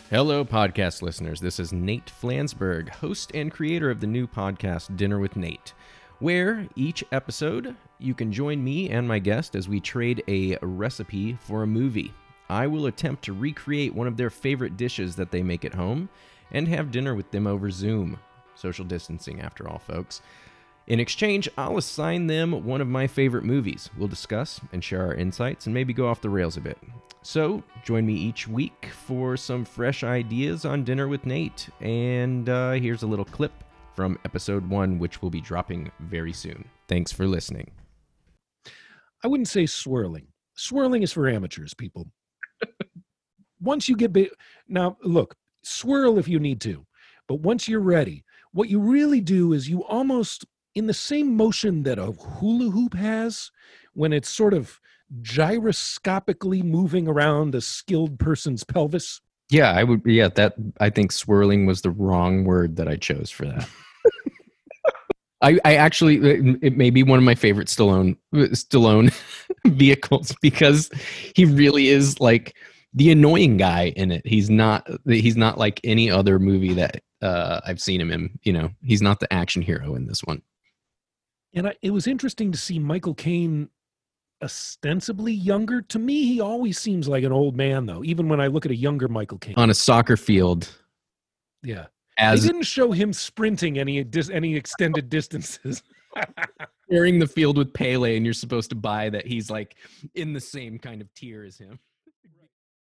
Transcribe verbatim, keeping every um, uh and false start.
Hello, podcast listeners. This is Nate Flansburgh, host and creator of the new podcast Dinner with Nate, where each episode you can join me and my guest as we trade a recipe for a movie. I will attempt to recreate one of their favorite dishes that they make at home and have dinner with them over Zoom. Social distancing, after all, folks. In exchange, I'll assign them one of my favorite movies. We'll discuss and share our insights and maybe go off the rails a bit. So, join me each week for some fresh ideas on Dinner with Nate. And uh, here's a little clip from episode one, which will be dropping very soon. Thanks for listening. I wouldn't say swirling. Swirling is for amateurs, people. Once you get big, now look, swirl if you need to, but once you're ready, what you really do is you almost, in the same motion that a hula hoop has, when it's sort of gyroscopically moving around a skilled person's pelvis. Yeah, I would. Yeah, that I think swirling was the wrong word that I chose for that. I, I actually, it may be one of my favorite Stallone Stallone vehicles because he really is like the annoying guy in it. He's not. He's not like any other movie that uh, I've seen him in. You know, he's not the action hero in this one. And I, it was interesting to see Michael Caine ostensibly younger. To me, he always seems like an old man, though, even when I look at a younger Michael Caine. On a soccer field. Yeah. As they didn't show him sprinting any dis- any extended distances. Sharing the field with Pele, and you're supposed to buy that he's like in the same kind of tier as him.